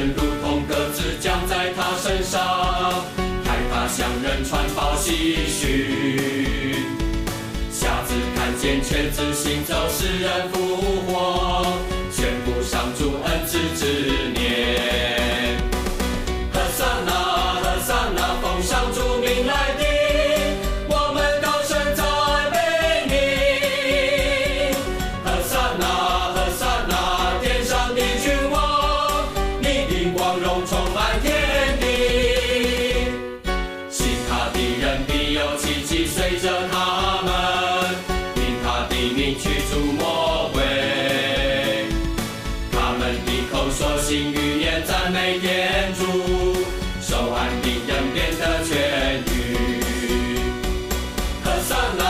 人如同鸽子降在他身上，害他向人传报喜讯。瞎子看见，瘸子行走，使人复活，宣布上主恩慈之年。何塞那，何塞那，奉上主名来的，我们高声赞美你。何塞那，何塞那，天上的君王，你的光荣充满天地。信他的人必有奇迹随着他们，因他的名驱逐魔鬼。他们的口说新语言，赞美天主，手按病人变得痊愈。何塞那，